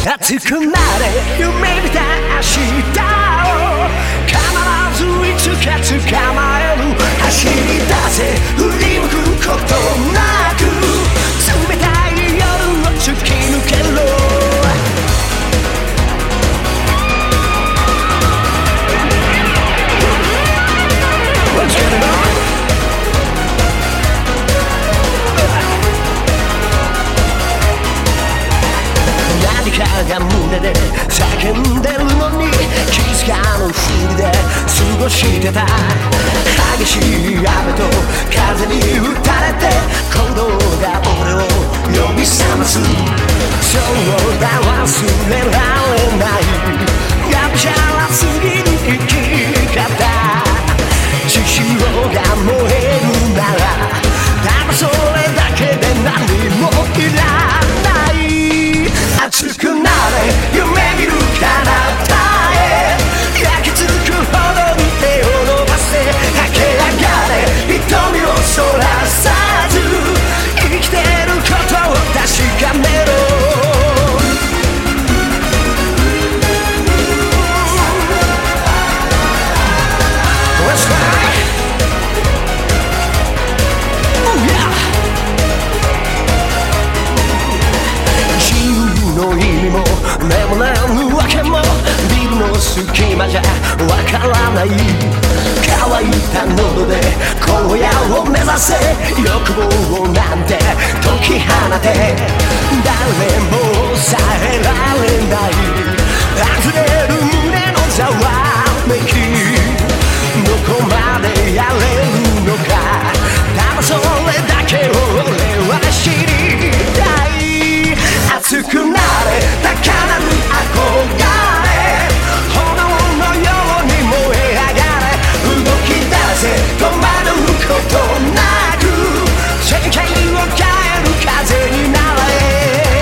熱くなれ夢見た明日を必ずいつか捕まえる走り出せ振り向くことなく冷たい夜を突き抜けろ何かが胸で叫んでるのに気づかぬふりで過ごしてた激しい雨と風に打たれて鼓動が俺を呼び覚ますそうだ忘れられないがむしゃらすぎる生き方地球が燃えるならただそれだけで何もいらない熱くなれ夢見る彼方へ焼き付くほどに手を伸ばせ駆け上がれ瞳をそらさず生きてることを確かめろ眠れぬわけもビルの隙間じゃわからない乾いた喉で荒野を目指せ欲望なんて解き放て誰も抑えられない溢れる胸のざわめきどこまでやれるのかただそれだけを俺は知りたい熱くなれ高鳴る憧れ炎のように燃え上がれ動き出せ止まることなく世界を変える風になれ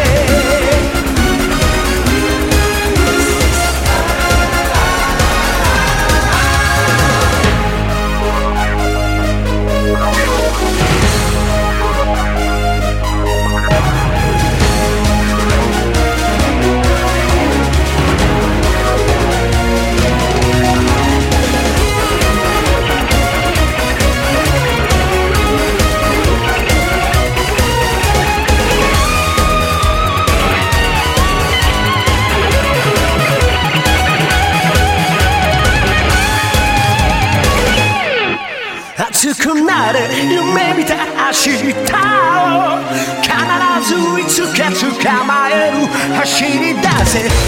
熱くなれ夢見た明日を必ずいつか捕まえる走り出せ